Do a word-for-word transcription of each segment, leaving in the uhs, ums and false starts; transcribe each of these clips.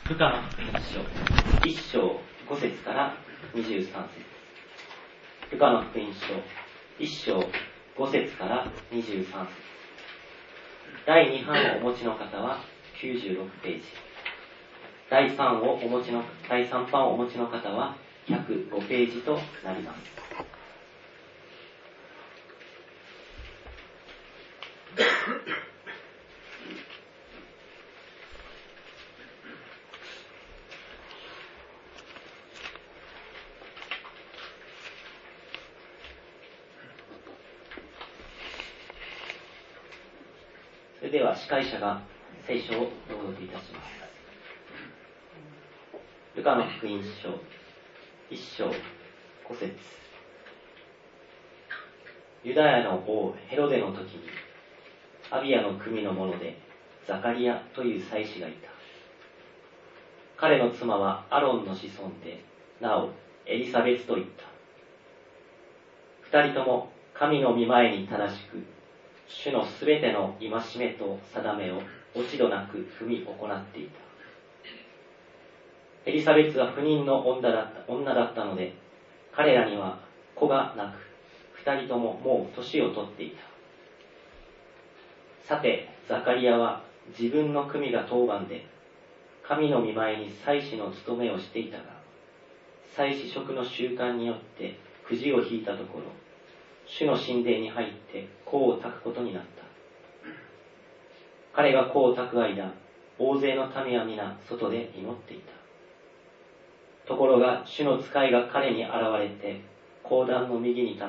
ルカの福音書いっ章ご節からにじゅうさん節。ルカの福音書いっ章ご節からにじゅうさん節。だいに版をお持ちの方はきゅうじゅうろくページ。だいさんをお持ちのだいさん版をお持ちの方はひゃくごページとなります。それでは司会者が聖書を朗読いたします。ルカの福音書いっ章ご節。ユダヤの王ヘロデの時にアビアの組の者でザカリアという祭司がいた。彼の妻はアロンの子孫でなおエリサベスと言った。二人とも神の御前に正しく主のすべての戒めと定めを落ち度なく踏み行っていた。エリザベスは不妊の女だった女だったので、彼らには子がなく、二人とももう年を取っていた。さて、ザカリアは自分の組が当番で、神の御前に祭司の務めをしていたが、祭司職の習慣によってくじを引いたところ、主の神殿に入って香を焚くことになった。彼が香を焚く間、大勢の民は皆外で祈っていた。ところが主の使いが彼に現れて香壇の右に立った。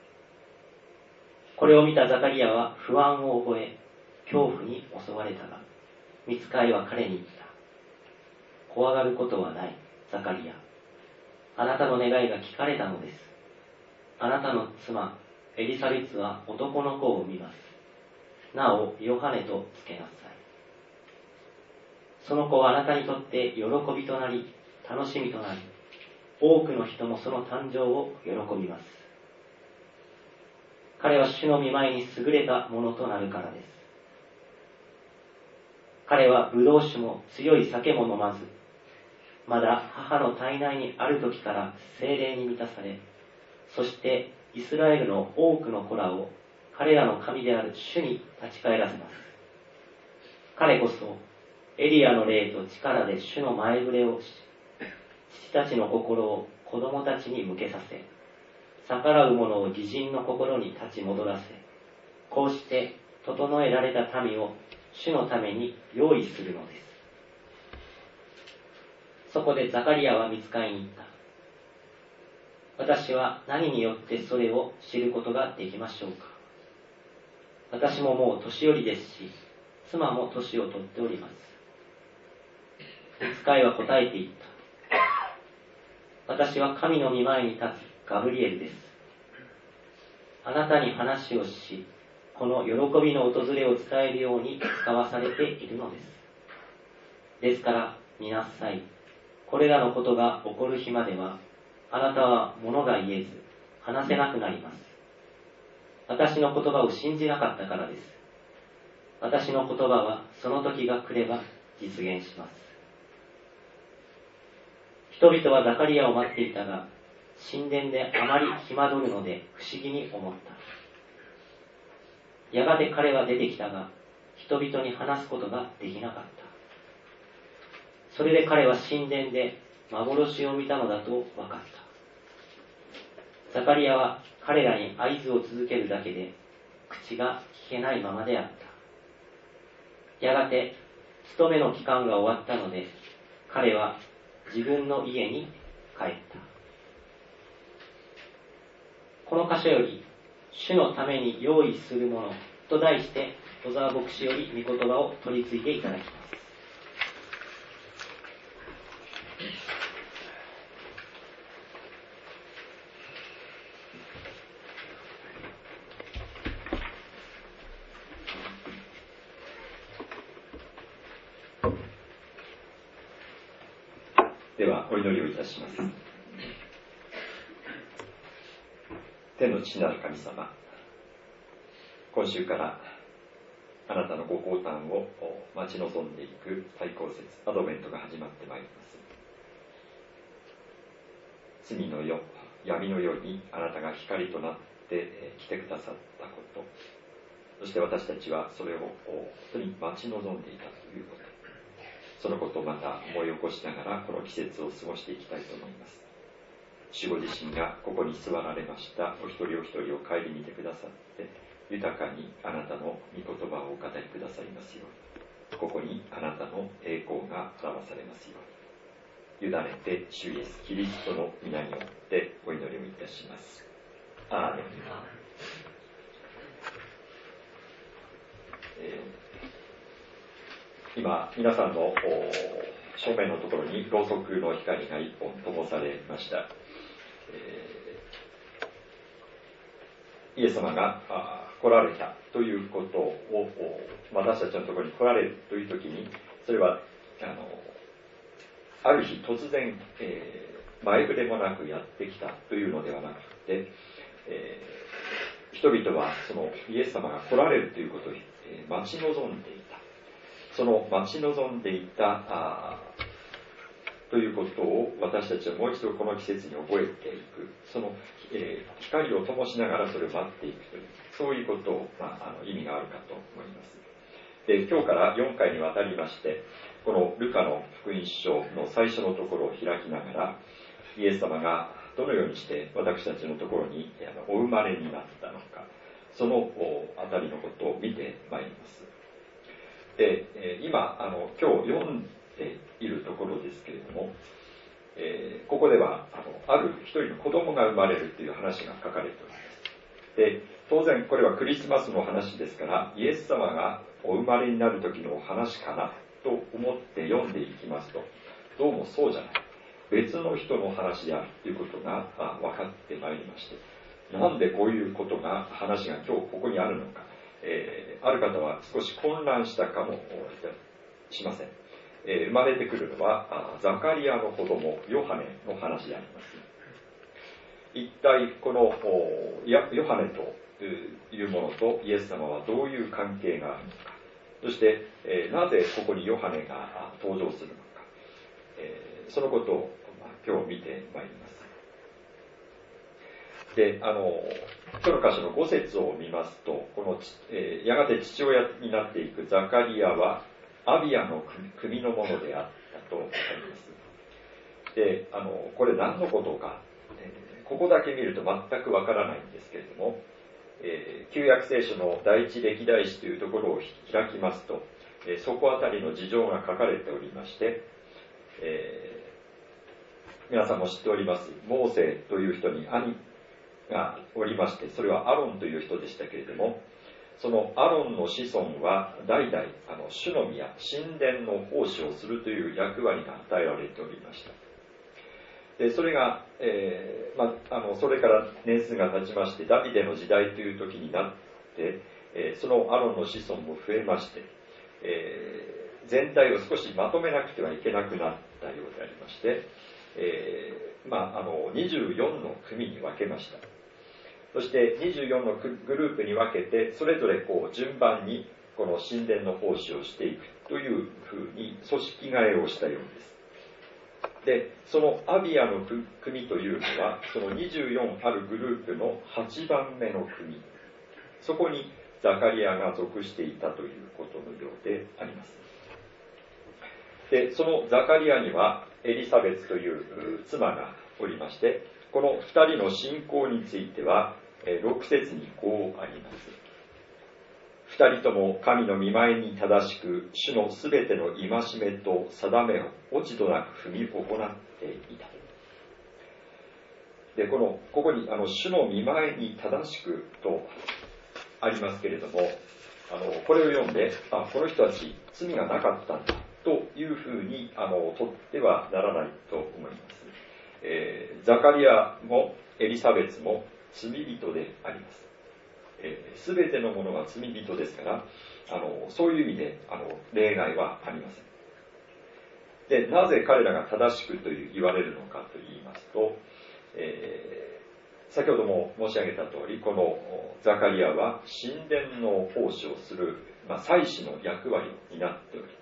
これを見たザカリアは不安を覚え、恐怖に襲われたが、御使いは彼に言った。怖がることはない、ザカリア。あなたの願いが聞かれたのです。あなたの妻エリサベスは男の子を産みます。なおヨハネとつけなさい。その子はあなたにとって喜びとなり、楽しみとなり、多くの人もその誕生を喜びます。彼は主の御前に優れたものとなるからです。彼はブドウ酒も強い酒も飲まず、まだ母の体内にある時から聖霊に満たされ、そしてイスラエルの多くの子らを彼らの神である主に立ち返らせます。彼こそエリアの霊と力で主の前触れをし、父たちの心を子供たちに向けさせ、逆らう者を義人の心に立ち戻らせ、こうして整えられた民を主のために用意するのです。そこでザカリアは御使いに言った。私は何によってそれを知ることができましょうか。私ももう年寄りですし、妻も年を取っております。御使いは答えて言った。私は神の御前に立つガブリエルです。あなたに話をし、この喜びの訪れを伝えるように使わされているのです。ですから見なさい。これらのことが起こる日までは、あなたは物が言えず、話せなくなります。私の言葉を信じなかったからです。私の言葉はその時が来れば実現します。人々はザカリアを待っていたが、神殿であまり暇取るので不思議に思った。やがて彼は出てきたが、人々に話すことができなかった。それで彼は神殿で幻を見たのだと分かった。ザカリアは彼らに合図を続けるだけで、口が聞けないままであった。やがて勤めの期間が終わったので、彼は自分の家に帰った。この箇所より、主のために用意するものと題して、小沢牧師より御言葉を取り次いでいただきます。 ではお祈りをいたします。天の父なる神様、今週からあなたのご降誕を待ち望んでいく対抗節アドベントが始まってまいります。罪の世、闇の世にあなたが光となって来てくださったこと、そして私たちはそれを本当に待ち望んでいたということ、そのことをまた思い起こしながらこの季節を過ごしていきたいと思います。主ご自身がここに座られましたお一人お一人を顧みてくださって、豊かにあなたの御言葉をお語りくださいますように、ここにあなたの栄光が表されますように、委ねて主イエスキリストの皆によってお祈りをいたします。アーメン。えー、今皆さんの正面のところにろうそくの光が一本灯されました。えー、イエス様が来られたということを私たちのところに来られるという時に、それはあのある日突然、えー、前触れもなくやってきたというのではなくて、えー、人々はそのイエス様が来られるということを、えー、待ち望んでいた。その待ち望んでいたあということを私たちはもう一度この季節に覚えていく、その、えー、光を灯しながらそれを待っていくという、そういうことを、まあ、あの意味があるかと思います。で、今日からよんかいにわたりまして、このルカの福音書の最初のところを開きながら、イエス様がどのようにして私たちのところにお生まれになったのか、そのあたりのことを見てまいります。で、今あの今日読んでいるところですけれども、えー、ここではあのある一人の子供が生まれるという話が書かれております。で、当然これはクリスマスの話ですから、イエス様がお生まれになる時の話かなと思って読んでいきますと、どうもそうじゃない、別の人の話であるということが分かってまいりまして、なんでこういうことが話が今日ここにあるのか、えー、ある方は少し混乱したかもしません。えー、生まれてくるのはザカリアの子供ヨハネの話であります。一体このヨハネというものとイエス様はどういう関係があるのか、そして、えー、なぜここにヨハネが登場するのか、えー、そのことを、まあ、今日見てまいります。で、あの今日の箇所のご節を見ますと、この、えー、やがて父親になっていくザカリアはアビアの組のものであったとあります。で、あのこれ何のことか、えー、ここだけ見ると全くわからないんですけれども、えー、旧約聖書の第一歴代史というところを開きますと、えー、そこあたりの事情が書かれておりまして、えー、皆さんも知っておりますモーセという人に兄がおりまして、それはアロンという人でしたけれども、そのアロンの子孫は代々あの主の宮神殿の奉仕をするという役割が与えられておりました。でそれが、えーまあ、あのそれから年数が経ちましてダビデの時代という時になって、えー、そのアロンの子孫も増えまして、えー、全体を少しまとめなくてはいけなくなったようでありまして、えーまあ、あのにじゅうよんの組に分けました。そしてにじゅうよんのグループに分けて、それぞれこう順番にこの神殿の奉仕をしていくというふうに組織替えをしたようです。で、そのアビアの組というのは、そのにじゅうよんあるグループのはちばんめの組、そこにザカリアが属していたということのようであります。で、そのザカリアにはエリサベツという妻がおりまして、このふたりの信仰についてはろく節にこうあります。二人とも神の御前に正しく、主のすべての戒めと定めを落ち度なく踏み行っていた。で、このここにあの主の御前に正しくとありますけれども、あのこれを読んで、あ、この人たち罪がなかったんだというふうにあの取ってはならないと思います。えー、ザカリアもエリサベツも罪人であります。すべ、えー、てのものは罪人ですから、あのそういう意味であの例外はありません。で、なぜ彼らが正しくという言われるのかと言いますと、えー、先ほども申し上げた通り、このザカリアは神殿の奉仕をするまあ、祭司の役割を担っております。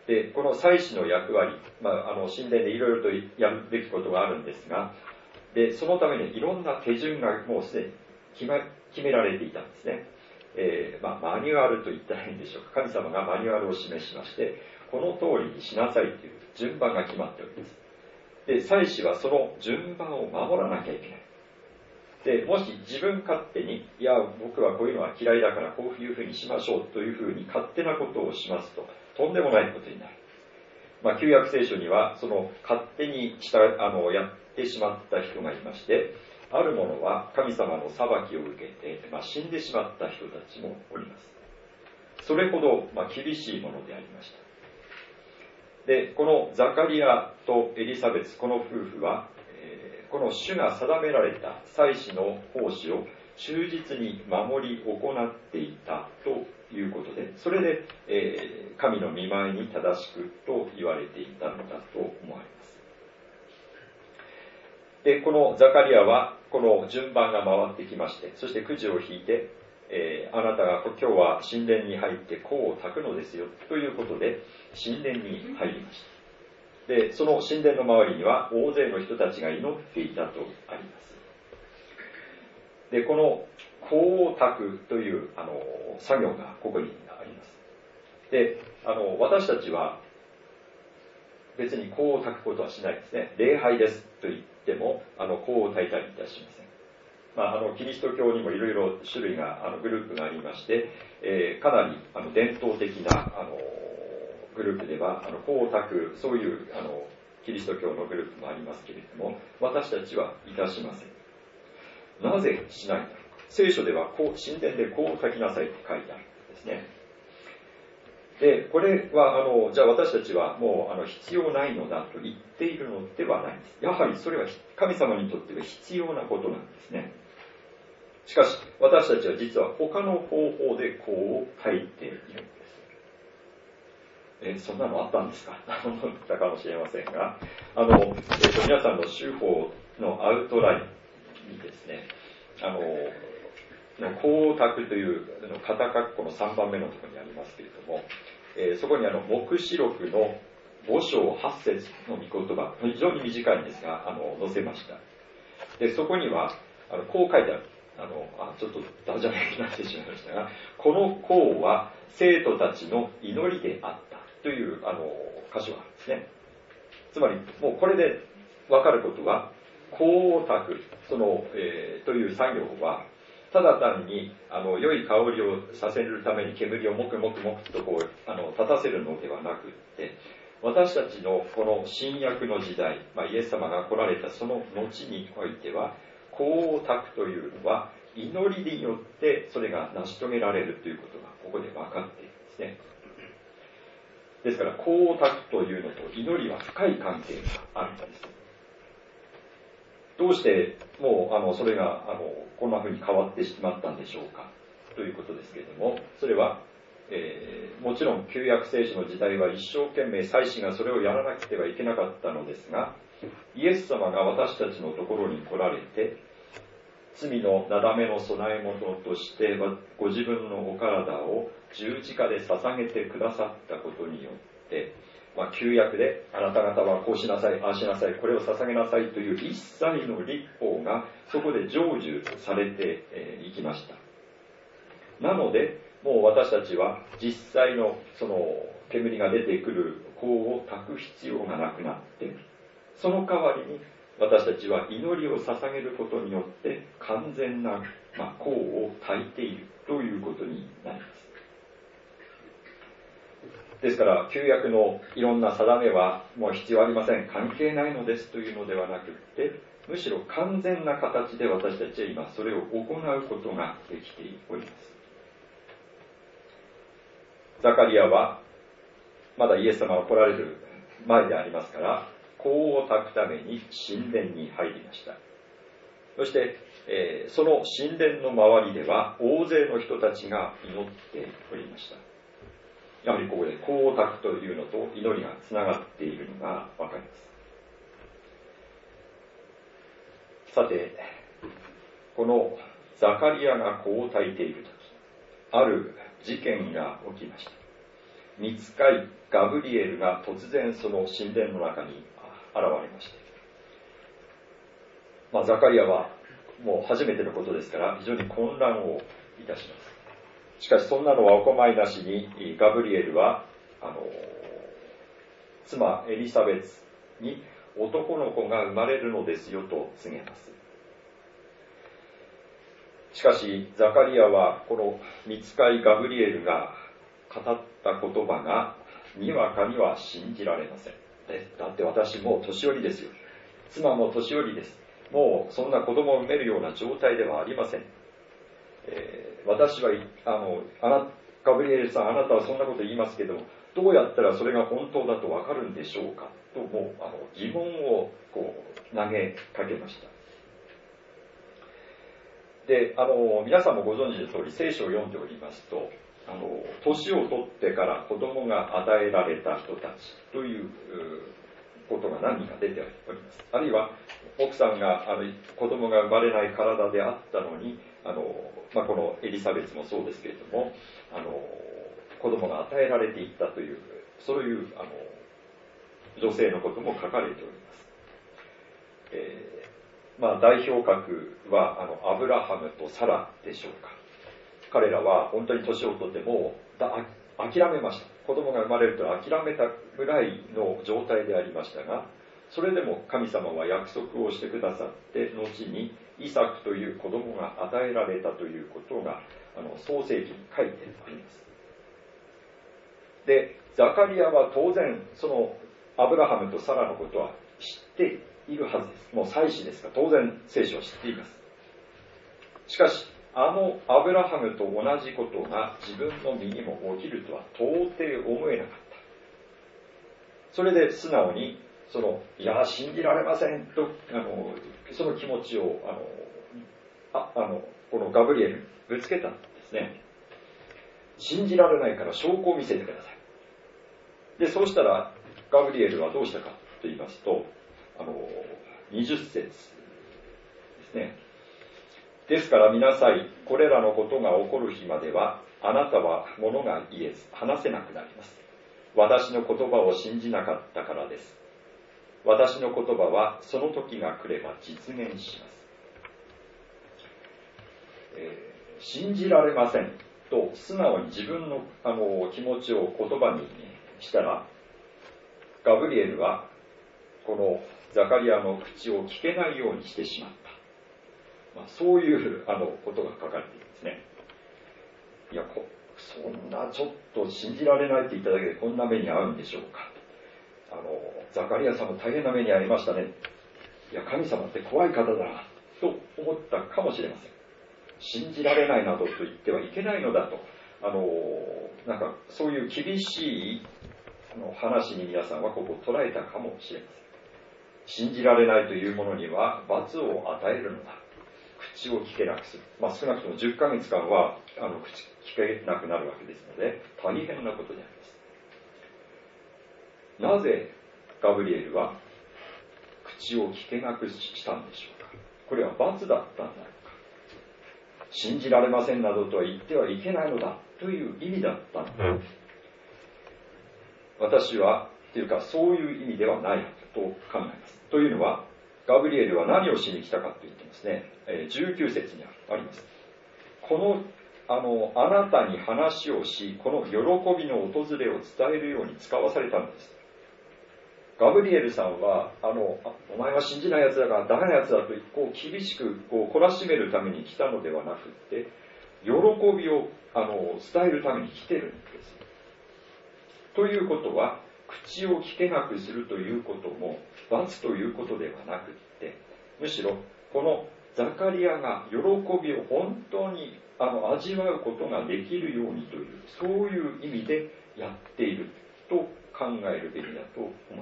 で、この祭司の役割、まあ、あの神殿でいろいろとやるべきことがあるんですが、で、そのためにいろんな手順がもうすでに決め、決められていたんですね。えー、まあ、マニュアルと言ったらいいんでしょうか。神様がマニュアルを示しまして、この通りにしなさいという順番が決まっております。で、祭司はその順番を守らなきゃいけない。で、もし自分勝手に、いや、僕はこういうのは嫌いだからこういうふうにしましょうというふうに勝手なことをしますと、とんでもないことになる。まあ、旧約聖書には、その勝手にしたあのやってしまった人がいまして、ある者は神様の裁きを受けて、まあ、死んでしまった人たちもおります。それほど、まあ、厳しいものでありました。で、このザカリアとエリザベス、この夫婦は、えー、この主が定められた祭司の奉仕を忠実に守り行っていたということで、それで、えー、神の御前に正しくと言われていたのだと思われます。で、このザカリアは、この順番が回ってきまして、そしてくじを引いて、えー、あなたが今日は神殿に入って香を焚くのですよということで神殿に入りました。で、その神殿の周りには大勢の人たちが祈っていたとあります。で、この香を焚くというあの作業がここにあります。で、あの私たちは別に香を焚くことはしないですね。礼拝ですと言ってもあの香を焚いたりいたしません。まあ、あのキリスト教にもいろいろ種類があのグループがありまして、えー、かなりあの伝統的なあのグループではあの香を焚くそういうあのキリスト教のグループもありますけれども、私たちはいたしません。なぜしないんだろうか。聖書ではこう神殿で香を焚きなさいって書いてあるんですね。で、これはあのじゃあ私たちはもうあの必要ないのだと言っているのではないんです。やはりそれは神様にとっては必要なことなんですね。しかし私たちは実は他の方法で香を焚いているんです。えそんなのあったんですか思ったかもしれませんが、あの、えー、と皆さんの手法のアウトラインにですね、あの香を焚くという片括弧のさんばんめのところにありますけれども、えー、そこにあの黙示録のご章はち節の御言葉、非常に短いんですが、あの載せました。で、そこにはあのこう書いてある。あのあちょっとダジャレになってしまいましたが、この香は生徒たちの祈りであったというあの箇所があるんですね。つまりもうこれで分かることは、香を焚くその、えー、という作業はただ単にあの良い香りをさせるために煙をもくもくもくとこうあの立たせるのではなくって、私たちのこの新約の時代、まあ、イエス様が来られたその後においては、香を焚くというのは祈りによってそれが成し遂げられるということがここで分かっているんですね。ですから香を焚くというのと祈りは深い関係があるんです。どうしてもうあのそれがあのこんな風に変わってしまったんでしょうかということですけれども、それは、えー、もちろん旧約聖書の時代は一生懸命祭司がそれをやらなくてはいけなかったのですが、イエス様が私たちのところに来られて、罪のなだめの供え物としてご自分のお体を十字架で捧げてくださったことによって、まあ、旧約であなた方はこうしなさい、ああしなさい、これを捧げなさいという一切の律法がそこで成就されていきました。なのでもう私たちは実際のその煙が出てくる香を焚く必要がなくなって、その代わりに私たちは祈りを捧げることによって完全な、まあ、香を焚いているということになります。ですから旧約のいろんな定めはもう必要ありません、関係ないのですというのではなくって、むしろ完全な形で私たちは今それを行うことができております。ザカリアはまだイエス様が来られる前でありますから、香を焚くために神殿に入りました。そして、えー、その神殿の周りでは大勢の人たちが祈っておりました。やはりここで香を焚くというのと祈りがつながっているのがわかります。さて、このザカリアが香を焚いているとき、ある事件が起きました。御使いガブリエルが突然その神殿の中に現れまして、まあ、ザカリアはもう初めてのことですから非常に混乱をいたします。しかしそんなのはお構いなしに、ガブリエルはあの妻エリザベツに男の子が生まれるのですよと告げます。しかしザカリアはこの御使いガブリエルが語った言葉がにわかには信じられません。だって私もう年寄りですよ。妻も年寄りです。もうそんな子供を産めるような状態ではありません。えー、私はあのあなガブリエルさん、あなたはそんなこと言いますけども、どうやったらそれが本当だとわかるんでしょうかと、もうあの疑問をこう投げかけました。で、あの皆さんもご存知の通り聖書を読んでおりますと、あの年を取ってから子供が与えられた人たちということが何人か出ております。あるいは奥さんがあの子供が生まれない体であったのに、あの、まあ、このエリザベスもそうですけれども、あの子供が与えられていったという、そういうあの女性のことも書かれております。えーまあ、代表格はあのアブラハムとサラでしょうか。彼らは本当に年を取ってもうだ諦めました。子供が生まれると諦めたぐらいの状態でありましたが、それでも神様は約束をしてくださって、後にイサクという子供が与えられたということがあの創世記に書いてあります。で、ザカリアは当然そのアブラハムとサラのことは知っているはずです。もう祭司ですから当然聖書を知っています。しかしあのアブラハムと同じことが自分の身にも起きるとは到底思えなかった。それで素直にそのいや信じられませんとあのその気持ちをあのああのこのガブリエルにぶつけたんですね。信じられないから証拠を見せてください。でそうしたらガブリエルはどうしたかと言いますと、あのにじゅっ節ですね。ですから見なさい、これらのことが起こる日まではあなたは物が言えず話せなくなります。私の言葉を信じなかったからです。私の言葉はその時が来れば実現します。えー、信じられませんと素直に自分の、あの気持ちを言葉にしたら、ガブリエルはこのザカリアの口を聞けないようにしてしまった。まあ、そういうあのことが書かれているんですね。いやこそんなちょっと信じられないって言っただけでこんな目に遭うんでしょうか。あのザカリアさんも大変な目に遭いましたね。いや神様って怖い方だなと思ったかもしれません。信じられないなどと言ってはいけないのだと、あのなんかそういう厳しいあの話に皆さんはここを捉えたかもしれません。信じられないというものには罰を与えるのだ。口を聞けなくする。まあ、少なくともじゅっかげつかんはあの口聞けなくなるわけですので、大変なことであります。なぜガブリエルは口を聞けなくしたんでしょうか。これは罰だったんだろうか。信じられませんなどとは言ってはいけないのだという意味だったのだ、うん、私はというかそういう意味ではないと考えます。というのはガブリエルは何をしに来たかと言ってますね。じゅうきゅう節にあります。このあのあなたに話をし、この喜びの訪れを伝えるように使わされたんです。ガブリエルさんはあのあお前は信じないやつだからダメなやつだとこう厳しくこう懲らしめるために来たのではなくって喜びをあの伝えるために来てるんです。ということは口を聞けなくするということも罰ということではなくって、むしろこのザカリアが喜びを本当にあの味わうことができるようにというそういう意味でやっていると考えるべきだと思います。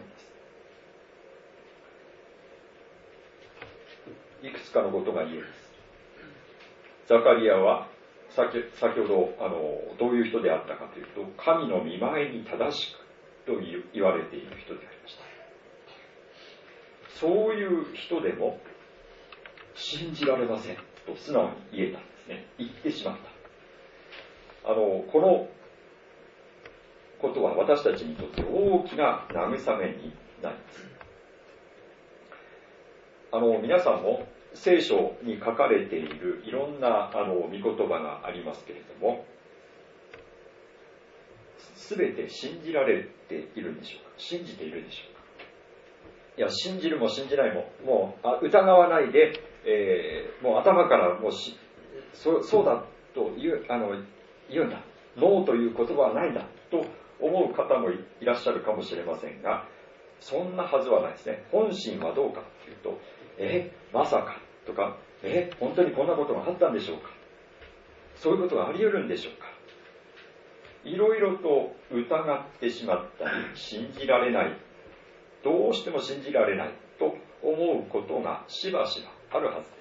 いくつかのことが言えます。ザカリアは先, 先ほどあのどういう人であったかというと、神の御前に正しくと言われている人でありました。そういう人でも信じられませんと素直に言えたんですね。言ってしまっあのこのことは私たちにとって大きな慰めになります。あの皆さんも聖書に書かれているいろんなあの御言葉がありますけれども、すべて信じられているんでしょうか？信じているでしょうか？いや、信じるも信じないも、もうあ疑わないで、えー、もう頭からもうし そ, そうだと言 う, あの言うんだ、ノーという言葉はないんだと思う方も い, いらっしゃるかもしれませんが、そんなはずはないですね。本心はどうかというと、えまさかとか、え本当にこんなことがあったんでしょうか、そういうことがあり得るんでしょうか、いろいろと疑ってしまったり、信じられない、どうしても信じられないと思うことがしばしばあるはずです。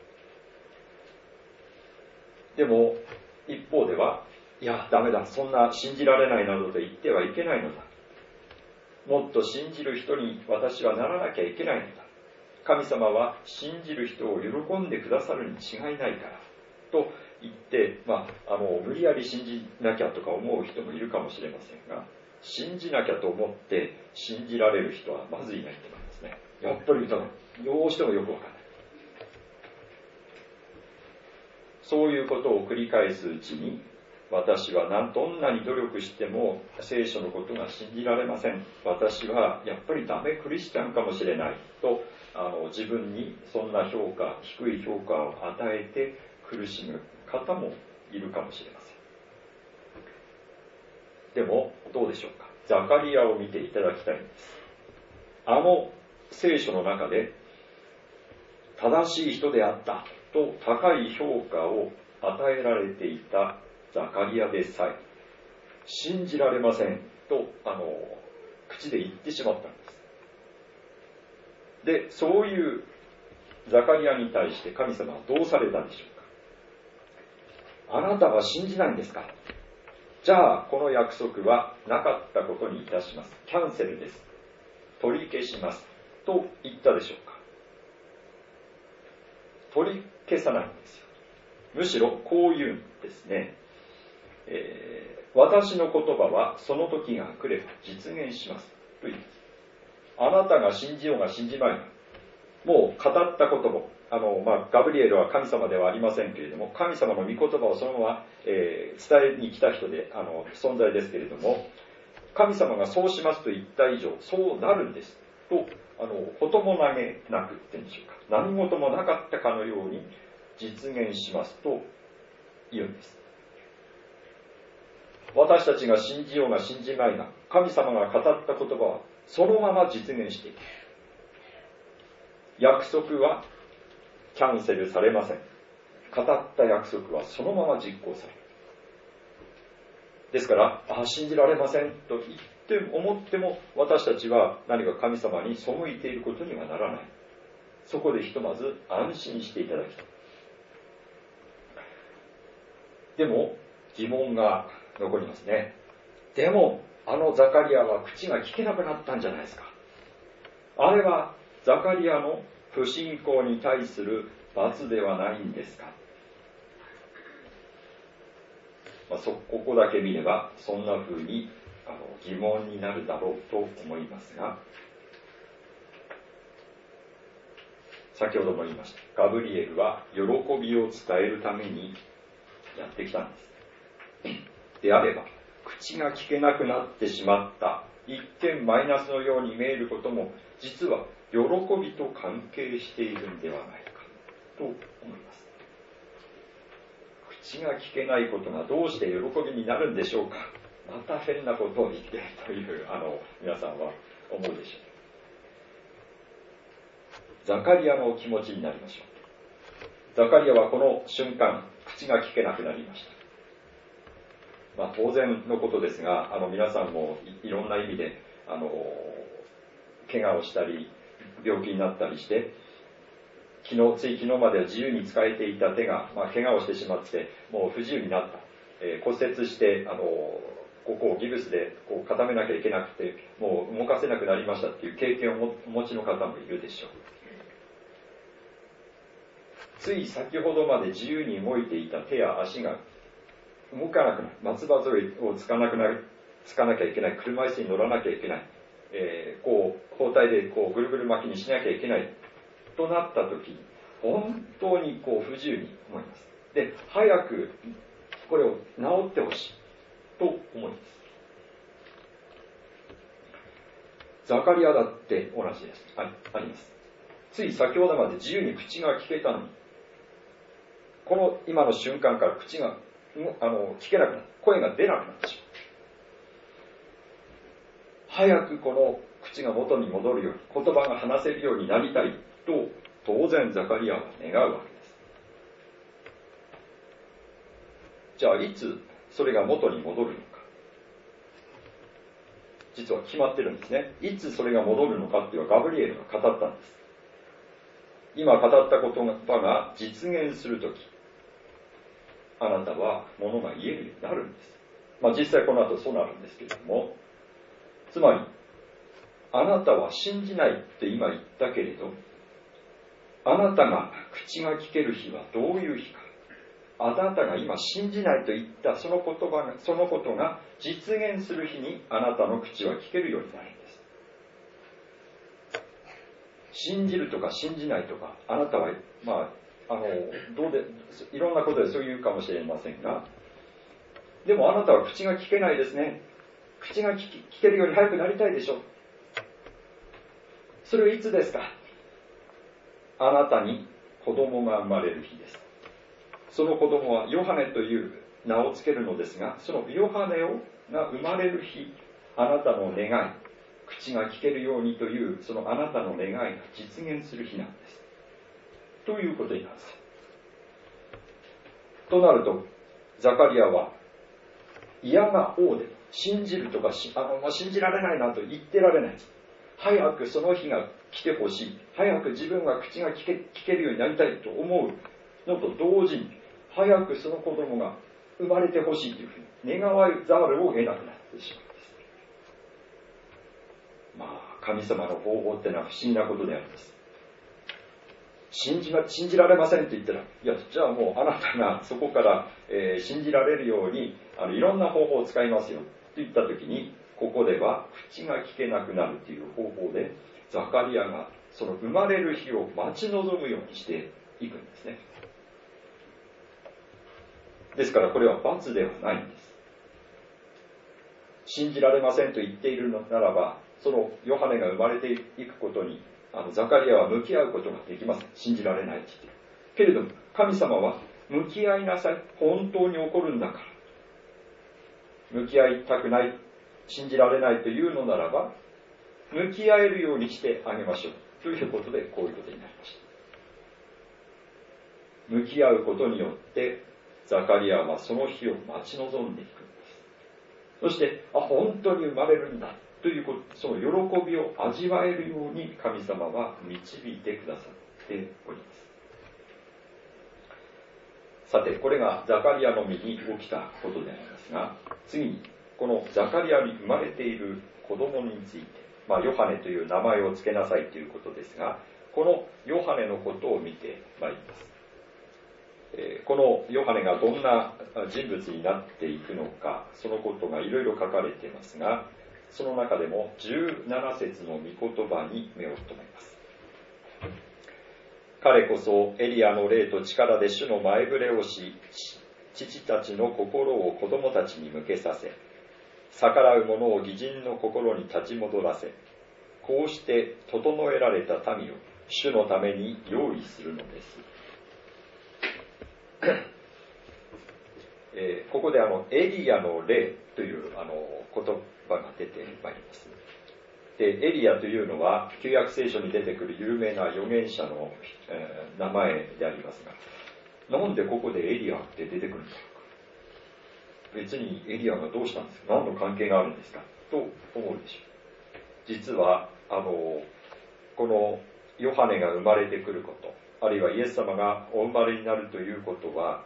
でも一方では、いやダメだ、そんな信じられないなどと言ってはいけないのだ、もっと信じる人に私はならなきゃいけないのだ、神様は信じる人を喜んでくださるに違いないからと言って、まあ、あの無理やり信じなきゃとか思う人もいるかもしれませんが、信じなきゃと思って信じられる人はまずいないと思いますね。やっぱりどうしてもよくわからない。そういうことを繰り返すうちに、私は何どんなに努力しても聖書のことが信じられません、私はやっぱりダメクリスチャンかもしれないと、あの自分にそんな評価、低い評価を与えて苦しむ方もいるかもしれません。でもどうでしょうか。ザカリアを見ていただきたいんです。あの聖書の中で正しい人であったと高い評価を与えられていたザカリアでさえ、信じられませんとあの口で言ってしまったんです。で、そういうザカリアに対して神様はどうされたんでしょうか。あなたは信じないんですか。じゃあこの約束はなかったことにいたします、キャンセルです、取り消しますと言ったでしょうか。取り消さないんですよ。むしろこう言うんですね、えー、私の言葉はその時が来れば実現しますと言います。あなたが信じようが信じまいが、もう語った言葉、あの、まあ、ガブリエルは神様ではありませんけれども、神様の御言葉をそのまま、えー、伝えに来た人であの存在ですけれども、神様がそうしますと言った以上そうなるんですと、あのことも投げなくってんでしょうか、何事もなかったかのように実現しますと言うんです。私たちが信じようが信じまいが、神様が語った言葉はそのまま実現していく。約束はキャンセルされません。語った約束はそのまま実行される。ですから、あ信じられませんと言って思っても、私たちは何か神様に背いていることにはならない。そこでひとまず安心していただきたい。でも疑問が残りますね。でもあのザカリアは口が聞けなくなったんじゃないですか。あれはザカリアの不信仰に対する罰ではないんですか。まあ、そここだけ見ればそんな風にあの疑問になるだろうと思いますが、先ほども言いました、ガブリエルは喜びを伝えるためにやってきたんです。であれば口が聞けなくなってしまった、一見マイナスのように見えることも実は喜びと関係しているんではないかと思います。口が聞けないことがどうして喜びになるんでしょうか。また変なことを言っているというあの皆さんは思うでしょう。ザカリアの気持ちになりましょう。ザカリアはこの瞬間口が聞けなくなりました。まあ、当然のことですが、あの皆さんも い, いろんな意味であの怪我をしたり病気になったりして、昨日つい昨日までは自由に使えていた手が、まあ、怪我をしてしまってもう不自由になった、えー、骨折してあのここをギブスでこう固めなきゃいけなくてもう動かせなくなりましたっていう経験をお持ちの方もいるでしょう。つい先ほどまで自由に動いていた手や足が動かなくなる。松葉沿いをつかなくなる、つかなきゃいけない。車椅子に乗らなきゃいけない。えー、こう、包帯でこうぐるぐる巻きにしなきゃいけない。となったときに、本当にこう不自由に思います。で、早くこれを治ってほしいと思います。ザカリアだって同じです。あ、あります。つい先ほどまで自由に口が聞けたのに、この今の瞬間から口があの聞けなくなる。声が出なくなってしまう。早くこの口が元に戻るように、言葉が話せるようになりたいと、当然ザカリアは願うわけです。じゃあいつそれが元に戻るのか。実は決まってるんですね。いつそれが戻るのかっていうのはガブリエルが語ったんです。今語った言葉が実現するとき、あなたはものが言えるようになるんです。まあ実際この後そうなるんですけれども、つまり、あなたは信じないって今言ったけれど、あなたが口が聞ける日はどういう日か。あなたが今信じないと言ったその言葉が、そのことが実現する日にあなたの口は聞けるようになるんです。信じるとか信じないとか、あなたは、まあ、あの、どうで、いろんなことでそう言うかもしれませんが、でもあなたは口が聞けないですね。口が聞き、聞けるように早くなりたいでしょ。それはいつですか？あなたに子供が生まれる日です。その子供はヨハネという名をつけるのですが、そのヨハネをが生まれる日、あなたの願い、口が聞けるようにというそのあなたの願いが実現する日なんです。ということになるんです。となると、ザカリアは、嫌が王で信じるとかしあの、まあ、信じられないなと言ってられない。早くその日が来てほしい。早く自分が口が聞け、聞けるようになりたいと思うのと同時に、早くその子供が生まれてほしいというふうに願わざるを得なくなってしまうんです。まあ、神様の方法ってのは不思議なことであります。信じ、信じられませんと言ったら、いや、じゃあもうあなたがそこから、えー、信じられるようにあのいろんな方法を使いますよと言ったときに、ここでは口が聞けなくなるという方法で、ザカリアがその生まれる日を待ち望むようにしていくんですね。ですからこれは罰ではないんです。信じられませんと言っているのならば、そのヨハネが生まれていくことにあのザカリアは向き合うことができません。信じられないって言っている。けれども神様は向き合いなさい。本当に起こるんだから。向き合いたくない、信じられないというのならば、向き合えるようにしてあげましょう。ということでこういうことになりました。向き合うことによってザカリアはその日を待ち望んでいくんです。そして、あ、本当に生まれるんだということ、その喜びを味わえるように神様は導いてくださっております。さて、これがザカリアの身に起きたことでありますが、次に、このザカリアに生まれている子供について、まあ、ヨハネという名前を付けなさいということですが、このヨハネのことを見てまいります。えー、このヨハネがどんな人物になっていくのか、そのことがいろいろ書かれていますが、その中でもじゅうなな節の御言葉に目を留めます。彼こそエリアの霊と力で主の前触れをし、父たちの心を子供たちに向けさせ、逆らう者を義人の心に立ち戻らせ、こうして整えられた民を主のために用意するのです。えー、ここであのエリアの霊というあの言葉が出てまいります。で、エリアというのは旧約聖書に出てくる有名な預言者の、えー、名前でありますが、なんでここでエリアって出てくるんだろうか。別にエリアがどうしたんですか、何の関係があるんですかと思うでしょう。実はあのこのヨハネが生まれてくること、あるいはイエス様がお生まれになるということは、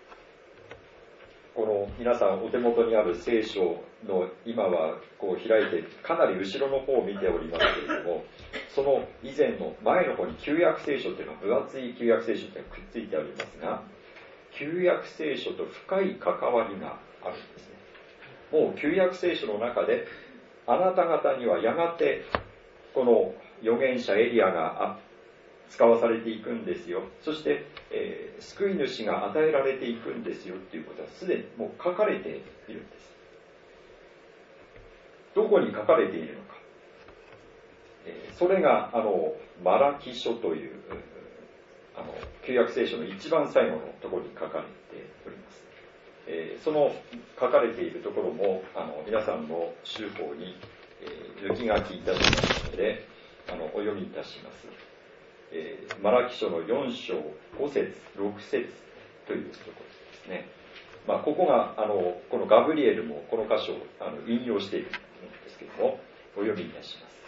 この皆さんお手元にある聖書の今はこう開いてかなり後ろの方を見ておりますけれども、その以前の前の方に旧約聖書というのは分厚い旧約聖書というのがくっついておりますが、 旧約聖書と深い関わりがあるんですね。もう旧約聖書の中で、あなた方にはやがてこの預言者エリアが使わされていくんですよ。そして、えー、救い主が与えられていくんですよっていうことはすでにもう書かれているんです。どこに書かれているのか。えー、それがあのマラキ書というあの旧約聖書の一番最後のところに書かれております。えー、その書かれているところもあの皆さんの手法に、えー、抜き書きいたしますのであのお読みいたします。えー、マラキ書のよん章ご節ろく節というところですね。まあ、ここがあのこのガブリエルもこの箇所をあの引用しているんですけれども、お読みいたします。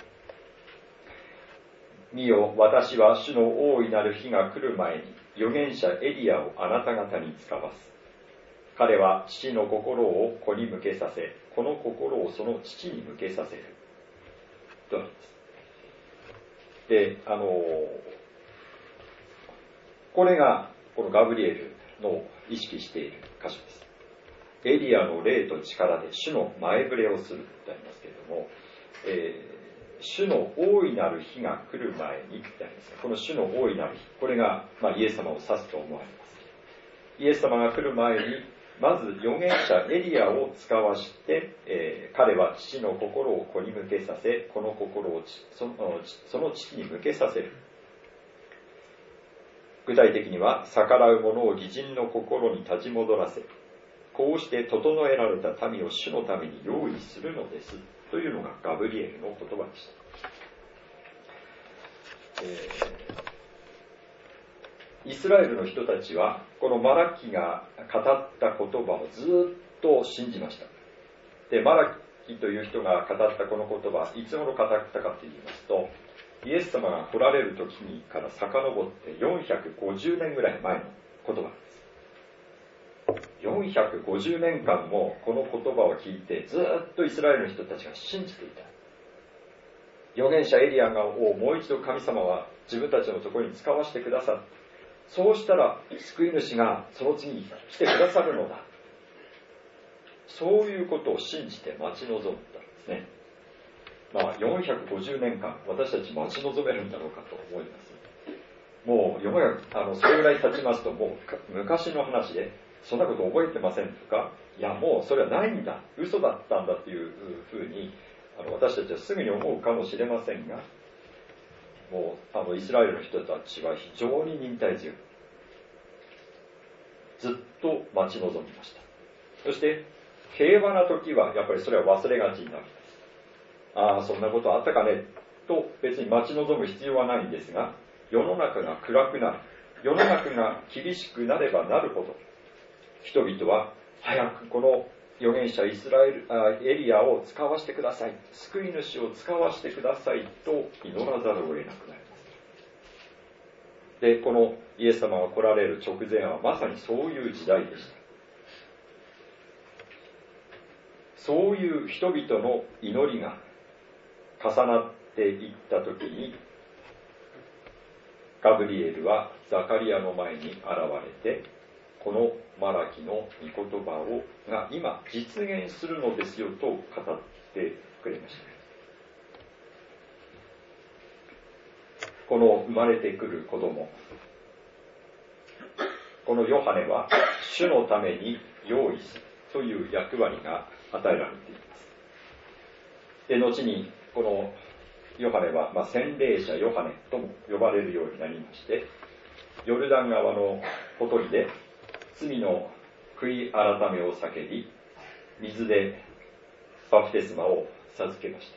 見よ、私は主の大いなる日が来る前に預言者エリアをあなた方に使わす。彼は父の心を子に向けさせ、この心をその父に向けさせる。とあります。で、あの、これがこのガブリエルの意識している箇所です。エリアの霊と力で主の前触れをするとありますけれども、えー、主の大いなる日が来る前にってあります。この主の大いなる日、これが、まあ、イエス様を指すと思われます。イエス様が来る前にまず預言者エリアを使わして、えー、彼は父の心を子に向けさせ、この心をその、その父に向けさせる。具体的には逆らう者を義人の心に立ち戻らせ、こうして整えられた民を主のために用意するのですというのがガブリエルの言葉でした。えーイスラエルの人たちはこのマラキが語った言葉をずっと信じました。で、マラキという人が語ったこの言葉、いつ頃語ったかと言いますと、イエス様が来られる時にから遡ってよんひゃくごじゅうねんぐらい前の言葉です。よんひゃくごじゅうねんかんもこの言葉を聞いてずっとイスラエルの人たちが信じていた。預言者エリアをもう一度神様は自分たちのところに使わせてくださる。そうしたら救い主がその次に来てくださるのだ。そういうことを信じて待ち望んだんですね。まあよんひゃくごじゅうねんかん私たち待ち望めるんだろうかと思います。もうよもやあのそれぐらい経ちますともう昔の話でそんなこと覚えてませんとか、いやもうそれはないんだ、嘘だったんだっていうふうにあの私たちはすぐに思うかもしれませんが、もうあのイスラエルの人たちは非常に忍耐強い。ずっと待ち望みました。そして平和な時はやっぱりそれは忘れがちになるんです。ああそんなことあったかねと別に待ち望む必要はないんですが、世の中が暗くなる、世の中が厳しくなればなるほど人々は早くこの預言者イスラエルあエリアを使わせてください、救い主を使わせてくださいと祈らざるを得なくなります。で、このイエス様が来られる直前はまさにそういう時代でした。そういう人々の祈りが重なっていったときに、ガブリエルはザカリアの前に現れて、このマラキの御言葉をが今実現するのですよと語ってくれました。この生まれてくる子供、このヨハネは主のために用意するという役割が与えられています。で、後にこのヨハネは、まあ、洗礼者ヨハネとも呼ばれるようになりまして、ヨルダン川のほとりで罪の悔い改めを叫び、水でバプテスマを授けました。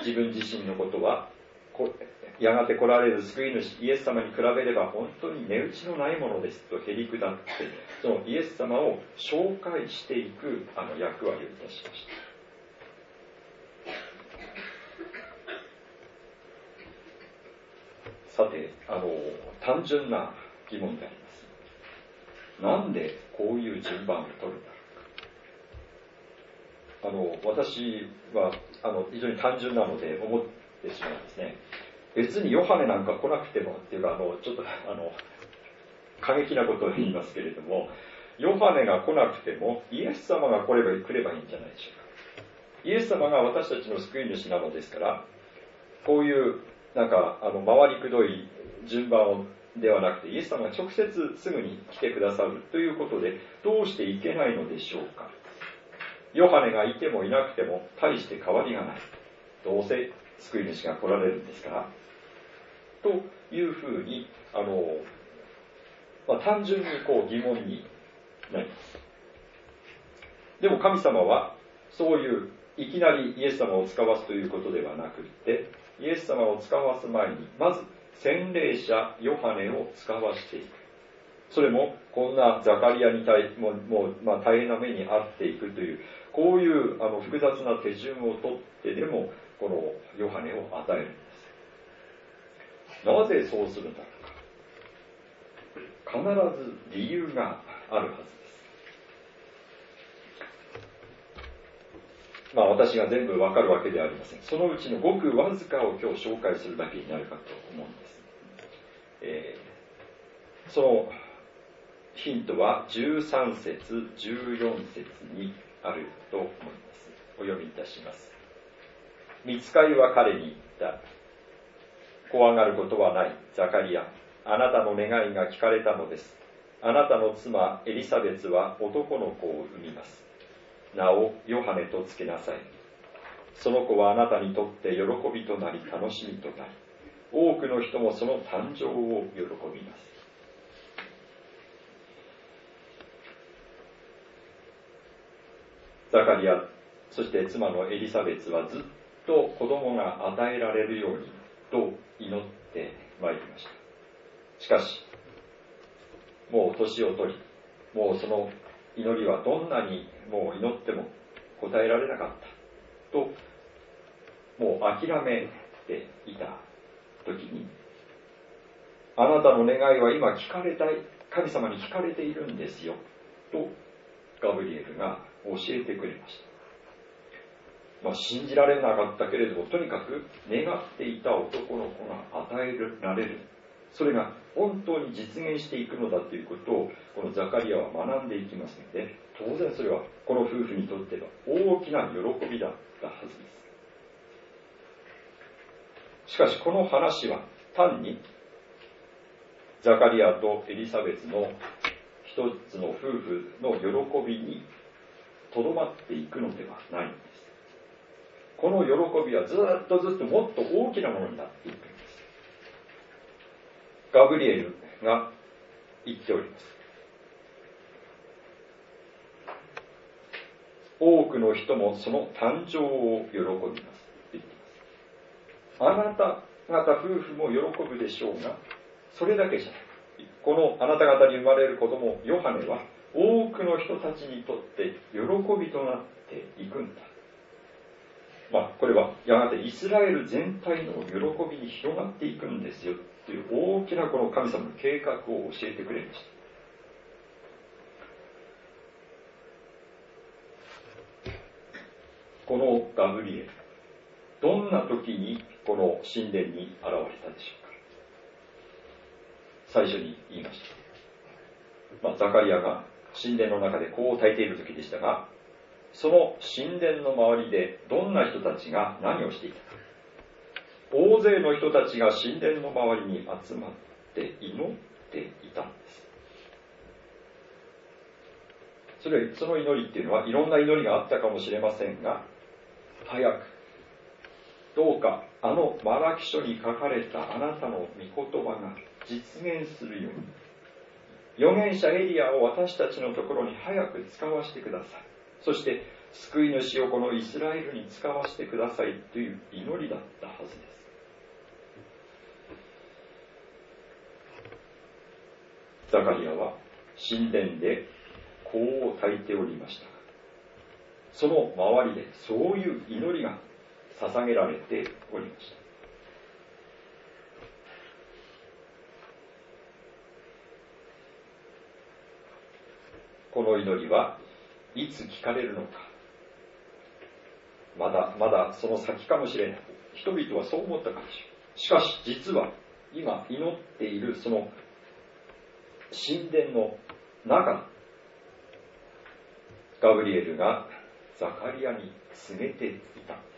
自分自身のことはやがて来られる救い主イエス様に比べれば本当に値打ちのないものですとへりくだって、そのイエス様を紹介していくあの役割をいたしました。さて、あの単純な疑問であります。なんでこういう順番を取るんだろうか。あの私はあの非常に単純なので思ってしまうんですね。別にヨハネなんか来なくてもっていうか、あのちょっとあの過激なことを言いますけれども、ヨハネが来なくてもイエス様が来れば来ればいいんじゃないでしょうか。イエス様が私たちの救い主なのですから、こういうなんかあの回りくどい順番をではなくて、イエス様が直接すぐに来てくださるということで、どうしていけないのでしょうか。ヨハネがいてもいなくても大して変わりがない。どうせ救い主が来られるんですから。というふうに、あの、まあ、単純にこう疑問になります。でも神様は、そういういきなりイエス様を使わすということではなくって、イエス様を使わす前に、まず洗礼者ヨハネを使わしていく。それもこんなザカリアに対ももう、まあ、大変な目に遭っていくという、こういうあの複雑な手順をとってでもこのヨハネを与えるんです。なぜそうするんだろうか。必ず理由があるはずです。まあ私が全部わかるわけではありません。そのうちのごくわずかを今日紹介するだけになるかと思うんです。えー、そのヒントはじゅうさん節、じゅうよん節にあると思います。お読みいたします。御使いは彼に言った。怖がることはない、ザカリア。あなたの願いが聞かれたのです。あなたの妻エリザベツは男の子を産みます。名をヨハネとつけなさい。その子はあなたにとって喜びとなり楽しみとなり、多くの人もその誕生を喜びます。ザカリア、そして妻のエリザベツはずっと子供が与えられるようにと祈ってまいりました。しかし、もう年を取り、もうその祈りはどんなにもう祈っても答えられなかったと、もう諦めていた時に、あなたの願いは今聞かれたい、神様に聞かれているんですよとガブリエルが教えてくれました。まあ、信じられなかったけれども、とにかく願っていた男の子が与えられる、それが本当に実現していくのだということをこのザカリアは学んでいきますので、当然それはこの夫婦にとっては大きな喜びだったはずです。しかしこの話は単にザカリアとエリザベスの一つの夫婦の喜びにとどまっていくのではないんです。この喜びはずっとずっともっと大きなものになっていくんです。ガブリエルが言っております。多くの人もその誕生を喜びますって言っています。あなた方夫婦も喜ぶでしょうが、それだけじゃない。このあなた方に生まれる子供ヨハネは多くの人たちにとって喜びとなっていくんだ。まあ、これはやがてイスラエル全体の喜びに広がっていくんですよという大きなこの神様の計画を教えてくれました。このガブリエル、どんな時にこの神殿に現れたでしょうか。最初に言いました。まあ、ザカリアが神殿の中でこう焚いている時でしたが、その神殿の周りでどんな人たちが何をしていたか。大勢の人たちが神殿の周りに集まって祈っていたんです。それその祈りっていうのはいろんな祈りがあったかもしれませんが、早くどうかあのマラキ書に書かれたあなたの御言葉が実現するように、預言者エリアを私たちのところに早く使わせてください。そして救い主をこのイスラエルに使わせてくださいという祈りだったはずです。ザカリアは神殿で香を焚いておりましたが、その周りでそういう祈りが捧げられておりました。この祈りはいつ聞かれるのか、まだまだその先かもしれない。人々はそう思ったかもしれない。しかし実は今祈っているその神殿の中、ガブリエルがザカリアに告げていたんです。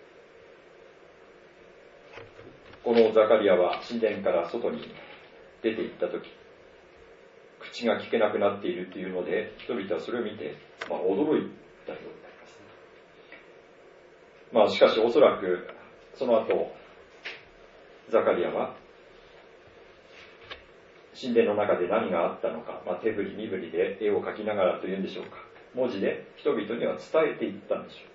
このザカリアは神殿から外に出て行ったとき、口が聞けなくなっているというので、人々はそれを見て、まあ、驚いたようになります。まあ、しかしおそらくその後ザカリアは神殿の中で何があったのか、まあ、手振り身振りで絵を描きながらというんでしょうか、文字で人々には伝えていったんでし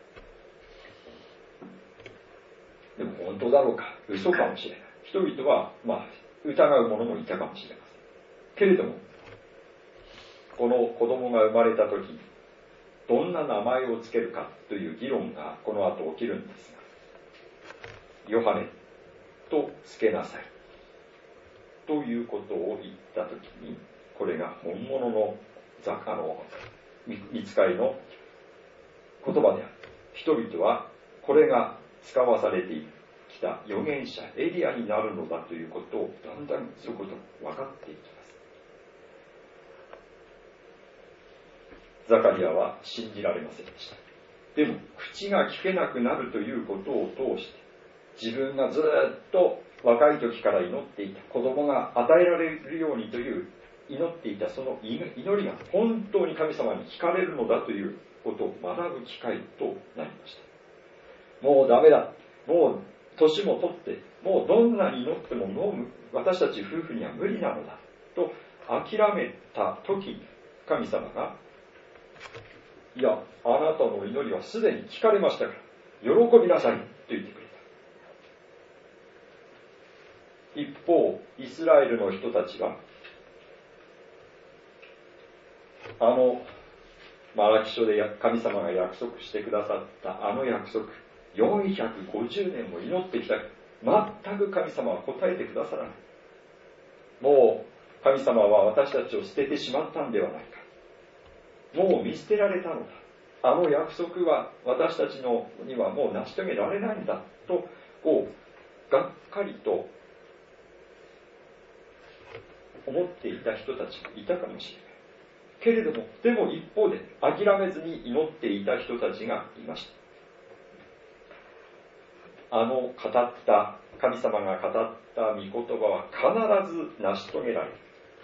ょう。でも本当だろうか、嘘かもしれない。人々は、まあ、疑う者もいたかもしれませんけれども、この子供が生まれた時、どんな名前をつけるかという議論がこの後起きるんですが、ヨハネとつけなさいということを言ったときに、これが本物のザカの御使いの言葉である。人々はこれが使わされてきた預言者エリアになるのだということをだんだんそういうことが分かっていきます。ザカリアは信じられませんでした。でも口が聞けなくなるということを通して、自分がずっと若い時から祈っていた子供が与えられるようにという祈っていたその祈りが本当に神様に聞かれるのだということを学ぶ機会となりました。もうダメだ、もう年も取って、もうどんなに祈ってももう私たち夫婦には無理なのだと諦めた時、神様が、いや、あなたの祈りはすでに聞かれましたから喜びなさいと言ってくれた。一方、イスラエルの人たちは、あのマラキ書で神様が約束してくださったあの約束、よんひゃくごじゅうねんも祈ってきた。全く神様は答えてくださらない。もう神様は私たちを捨ててしまったんではないか。もう見捨てられたのだ。あの約束は私たちのにはもう成し遂げられないんだと、こうがっかりと思っていた人たちがいたかもしれないけれども、でも一方で諦めずに祈っていた人たちがいました。あの語った神様が語った御言葉は必ず成し遂げられる。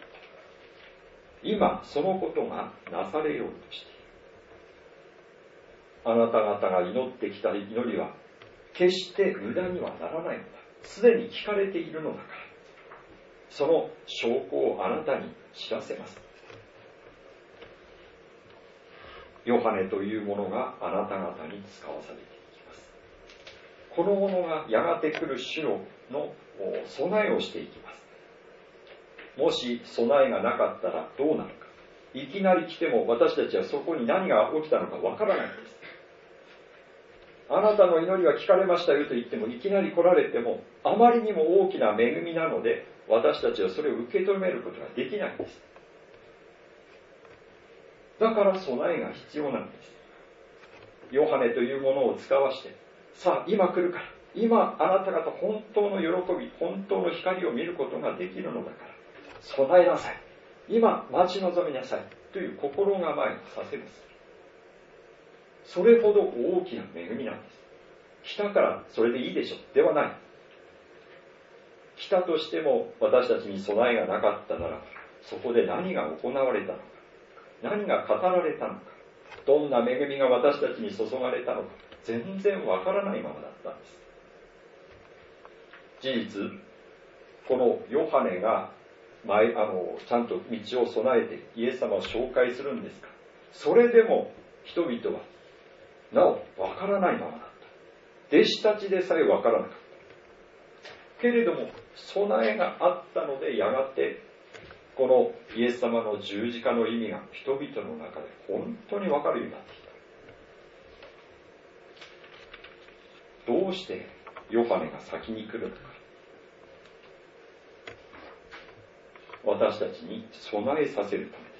今そのことがなされようとしている。あなた方が祈ってきた祈りは決して無駄にはならないのだ。すでに聞かれているのだから、その証拠をあなたに知らせます。ヨハネというものがあなた方に使わされていきます。このものがやがて来る主の備えをしていきます。もし備えがなかったらどうなるか。いきなり来ても私たちはそこに何が起きたのかわからないんです。あなたの祈りは聞かれましたよと言っても、いきなり来られてもあまりにも大きな恵みなので、私たちはそれを受け止めることができないんです。だから備えが必要なんです。ヨハネというものを使わして、さあ今来るから、今あなた方本当の喜び、本当の光を見ることができるのだから、備えなさい、今待ち望みなさいという心構えをさせます。それほど大きな恵みなんです。来たからそれでいいでしょではない。来たとしても私たちに備えがなかったなら、そこで何が行われたのか、何が語られたのか、どんな恵みが私たちに注がれたのか、全然わからないままだったんです。事実、このヨハネが前あのちゃんと道を備えてイエス様を紹介するんですが、それでも人々はなおわからないままだった。弟子たちでさえわからなかった。けれども備えがあったので、やがてこのイエス様の十字架の意味が人々の中で本当にわかるようになってきた。どうしてヨハネが先に来るのか。私たちに備えさせるためです。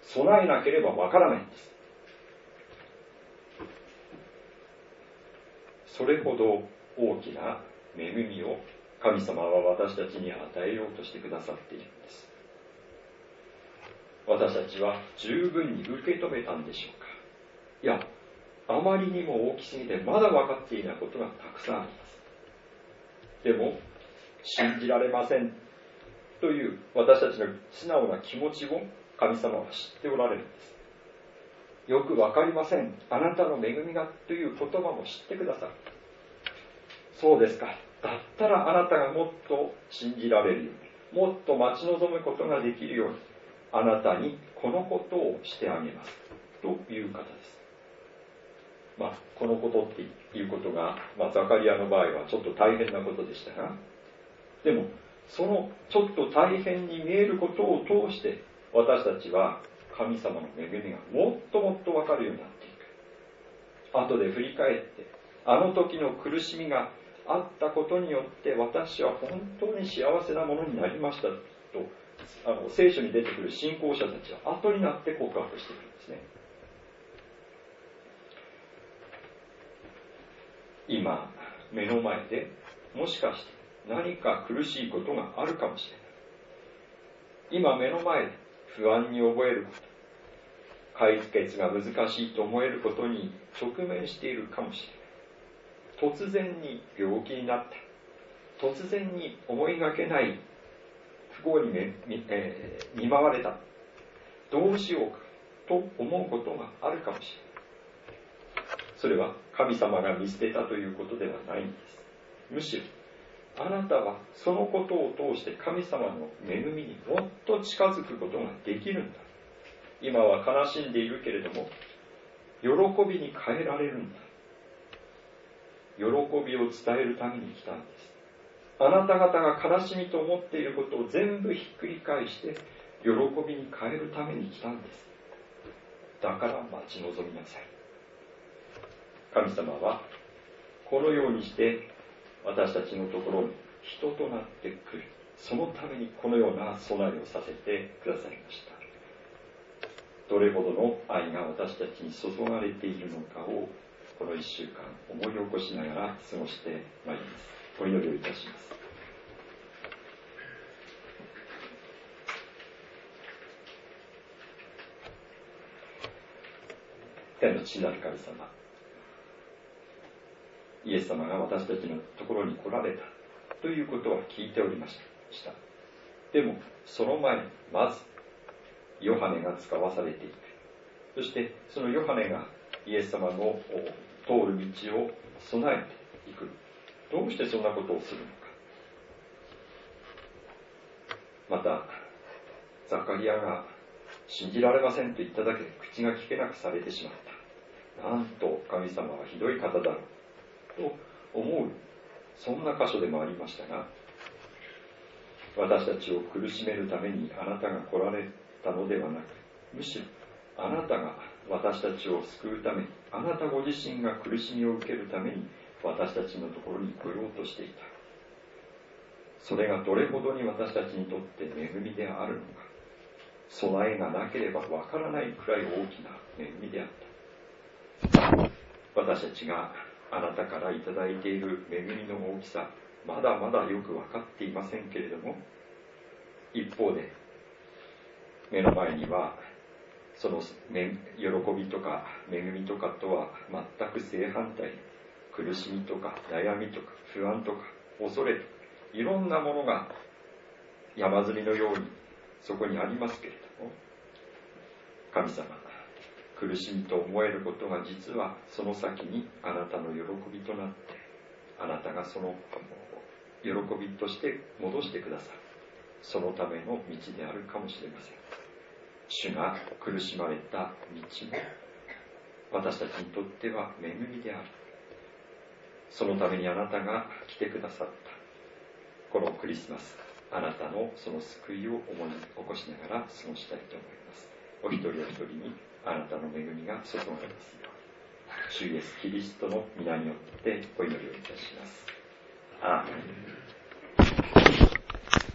備えなければわからないんです。それほど大きな恵みを神様は私たちに与えようとしてくださっているんです。 私たちは十分に受け止めたんでしょうか。いや、あまりにも大きすぎてまだ分かっていないことがたくさんあります。でも信じられませんという私たちの素直な気持ちを神様は知っておられるんです。よく分かりません、あなたの恵みがという言葉も知ってくださる。そうですか、だったらあなたがもっと信じられるように、もっと待ち望むことができるように、あなたにこのことをしてあげますという方です。まあ、このことっていうことが、まあ、ザカリアの場合はちょっと大変なことでしたが、でもそのちょっと大変に見えることを通して私たちは神様の恵みがもっともっと分かるようになっていく。後で振り返って、あの時の苦しみがあったことによって私は本当に幸せなものになりましたと、あの聖書に出てくる信仰者たちは後になって告白しているんですね。今目の前でもしかして何か苦しいことがあるかもしれない。今目の前で不安に覚えること、解決が難しいと思えることに直面しているかもしれない。突然に病気になった、突然に思いがけない不幸に 見,、えー、見舞われた、どうしようかと思うことがあるかもしれない。それは神様が見捨てたということではないんです。むしろあなたはそのことを通して神様の恵みにもっと近づくことができるんだ。今は悲しんでいるけれども喜びに変えられるんだ。喜びを伝えるために来たんです。あなた方が悲しみと思っていることを全部ひっくり返して喜びに変えるために来たんです。だから待ち望みなさい。神様はこのようにして私たちのところに人となってくる。そのためにこのような備えをさせてくださいました。どれほどの愛が私たちに注がれているのかをこのいっしゅうかん思い起こしながら過ごしてまいります。お祈りをいたします。天の父なる神様、イエス様が私たちのところに来られたということは聞いておりました。でもその前にまずヨハネが使わされていく。そしてそのヨハネがイエス様の通る道を備えていく。どうしてそんなことをするのか。またザカリアが信じられませんと言っただけで口が聞けなくされてしまった。なんと神様はひどい方だろうと思う、そんな箇所でもありましたが、私たちを苦しめるためにあなたが来られたのではなく、むしろあなたが私たちを救うために、あなたご自身が苦しみを受けるために私たちのところに来ようとしていた。それがどれほどに私たちにとって恵みであるのか、備えがなければわからないくらい大きな恵みであった。私たちがあなたからいただいている恵みの大きさ、まだまだよく分かっていませんけれども、一方で目の前にはその喜びとか恵みとかとは全く正反対に、苦しみとか悩みとか不安とか恐れとかいろんなものが山積みのようにそこにありますけれども、神様、苦しみと思えることが実はその先にあなたの喜びとなって、あなたがその喜びとして戻してくださる、そのための道であるかもしれません。主が苦しまれた道も私たちにとっては恵みである。そのためにあなたが来てくださったこのクリスマス、あなたのその救いを思い起こしながら過ごしたいと思います。お一人お一人にあなたの恵みが注がれますように、主イエスキリストの皆によってお祈りをいたします。アーメン。